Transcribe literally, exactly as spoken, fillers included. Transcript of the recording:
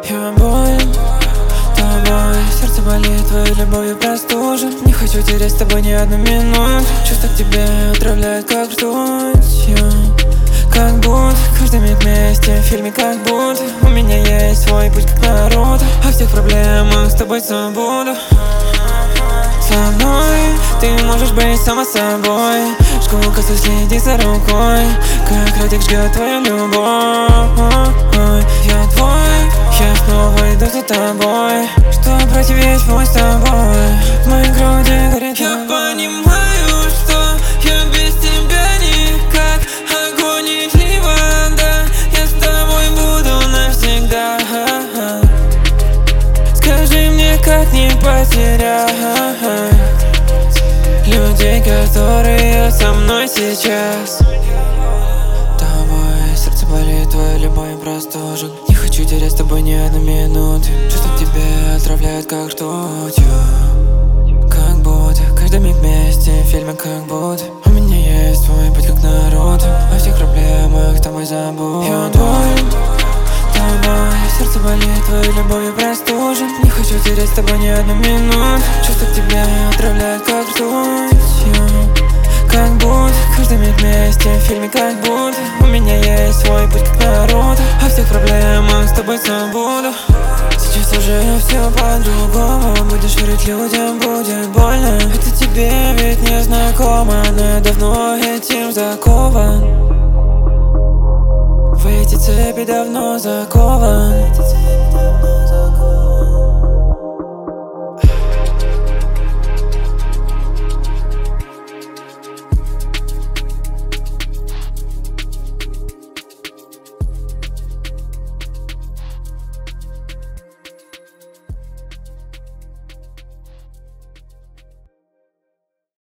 Я болен тобой, сердце болит, твоей любовью простужен. Не хочу терять с тобой ни одну минуту. Чувства к тебе отравляют как ртуть. Я как будто каждый миг вместе в фильме, как будто у меня есть свой путь, как Наруто. О всех проблемах с тобой забуду. Со мной ты можешь быть сама собой. Жгу косу, следи за рукой, как радик ждет твою любовь. Я твой, я снова иду за тобой, что противить мой с тобой. В моей груди горит. Я понимаю, что я без тебя никак. Огонь и вода, я с тобой буду навсегда. Скажи мне, как не потерять людей, которые со мной сейчас. Тобой сердце болит, твоя любовь простужен. Не хочу терять с тобой ни одну минуту. Чувства к тебе отравляют как ртуть. Как будто каждый миг вместе в фильме, как будто у меня есть свой путь, как Наруто. О всех проблемах с тобой забуду. Я болен тобой, сердце болит, твоей любовью простужен. Не хочу терять с тобой ни одну минуту. Чувства к тебе отравляют как ртуть. Как будто каждый миг вместе в фильме, как будто у меня есть свой путь, как Наруто. О всех проблемах с тобой забуду. Сейчас уже все по-другому. Будешь верить людям, будет больно. Это тебе ведь не знакомо, но я давно этим закован. В эти цепи давно закован.